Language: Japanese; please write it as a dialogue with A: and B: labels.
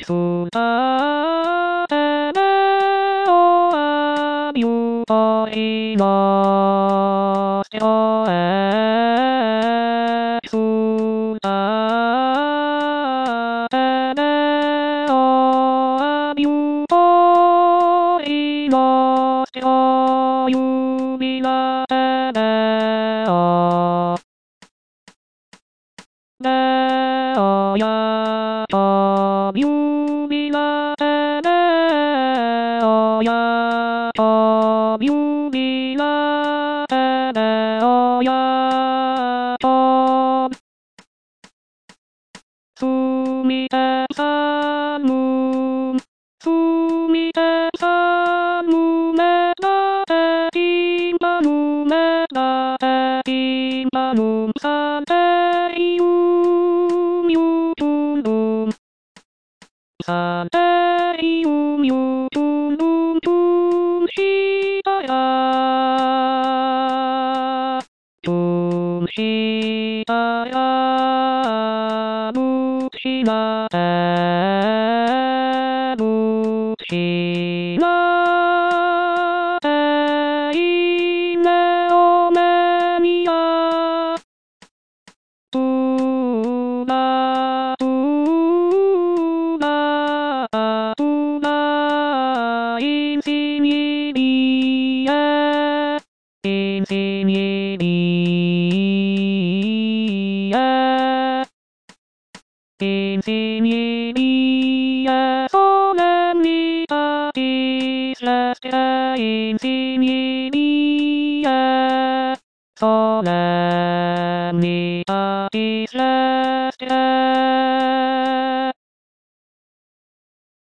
A: 育ててをあびゅといのしておえ育ててをあびゅといのしておゆびらてておねおやとびゅびらてておやとびゅびらてておやとすみてさむすみてさむめだてきまぬめだてきまぬさてゆみゆとぬさてゆみゆとぬとしたやとしたやぶしなてぶしなていねおめみやトゥナトゥナトゥナインシニビエインシニビエインシニビエソレミタティスレステインシニビエソレミタティスレステ